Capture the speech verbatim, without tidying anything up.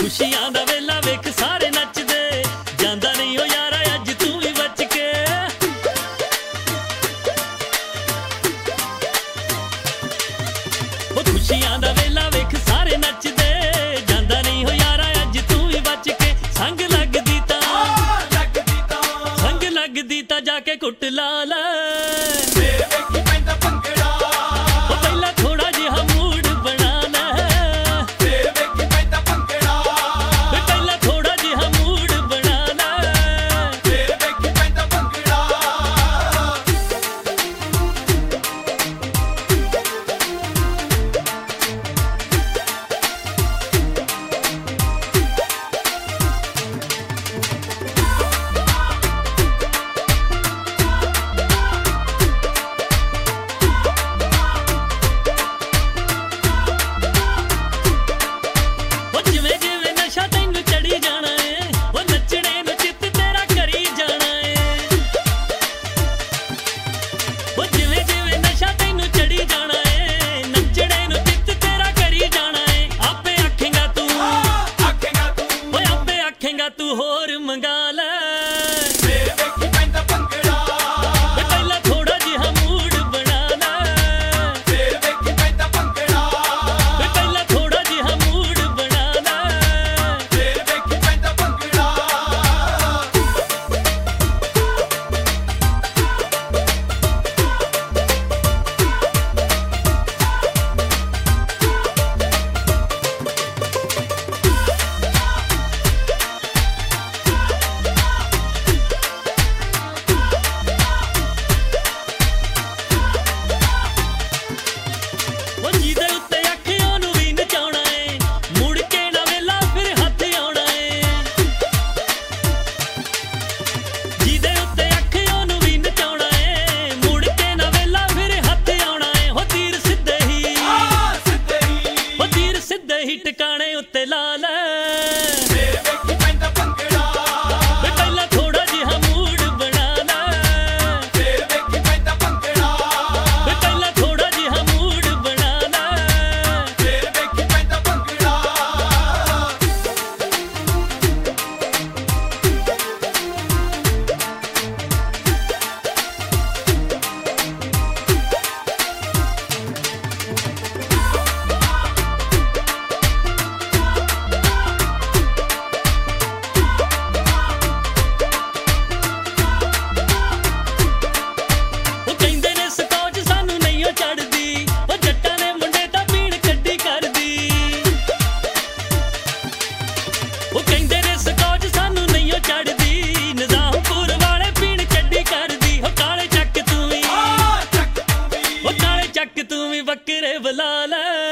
खुशियां दा वेला वेख सारे नचदे जांदा नहीं हो यारा अज तू भी बच के ओ खुशियां दा वेला वेख सारे नचदे जांदा नहीं हो यारा अज तू भी बच के संग लगदी ता संग लगदी ता जाके कुट ला लै तू होर मंगा ले फिर वेखी पैंदा भंगड़ा पहला थोड़ा जिहा मूड बना ले फिर वेखी पैंदा भंगड़ा पहला थोड़ा जिहा मूड बना ले फिर वेखी पैंदा भंगड़ा टिकाने उत्ते ला ले फिर वेखी पैंदा भंगड़ा पहला थोड़ा जिहा मूड बना ले फिर वेखी पैंदा भंगड़ा पहला थोड़ा जिहा मूड बना ले फिर वेखी पैंदा भंगड़ा तू भी बकरे बुला ले।